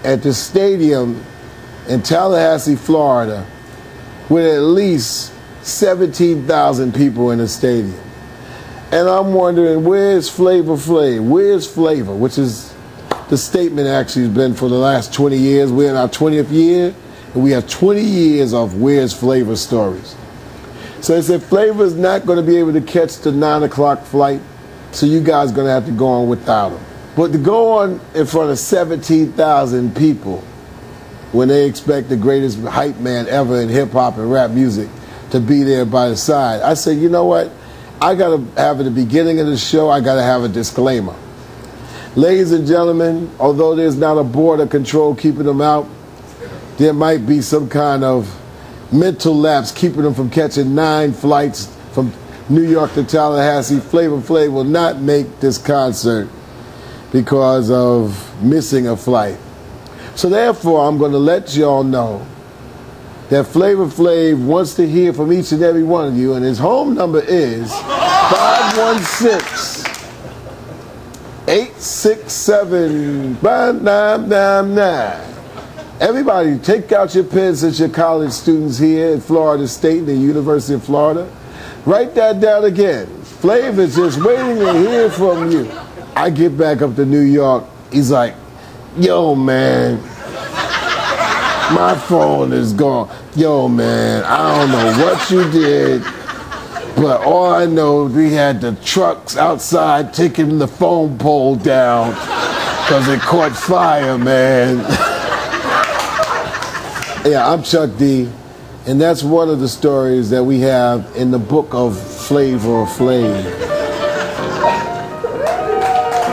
at the stadium in Tallahassee, Florida, with at least 17,000 people in the stadium. And I'm wondering, where's Flavor Flav? Where's Flavor? Which is the statement actually has been for the last 20 years. We're in our 20th year, and we have 20 years of where's Flavor stories. So they said Flavor's not going to be able to catch the 9 o'clock flight, so you guys are going to have to go on without him. But to go on in front of 17,000 people when they expect the greatest hype man ever in hip-hop and rap music to be there by the side, I said, you know what? I got to have at the beginning of the show, I got to have a disclaimer. Ladies and gentlemen, although there's not a border control keeping them out, there might be some kind of mental lapse keeping them from catching 9 flights from New York to Tallahassee. Flavor Flav will not make this concert because of missing a flight. So therefore, I'm going to let y'all know that Flavor Flav wants to hear from each and every one of you, and his home number is 516-867-5999. Everybody, take out your pens since you're college students here at Florida State, the University of Florida. Write that down again. Flav is just waiting to hear from you. I get back up to New York. He's like, yo, man, my phone is gone. Yo, man, I don't know what you did, but all I know, we had the trucks outside taking the phone pole down because it caught fire, man. Yeah, I'm Chuck D, and that's one of the stories that we have in the book of Flavor Flav.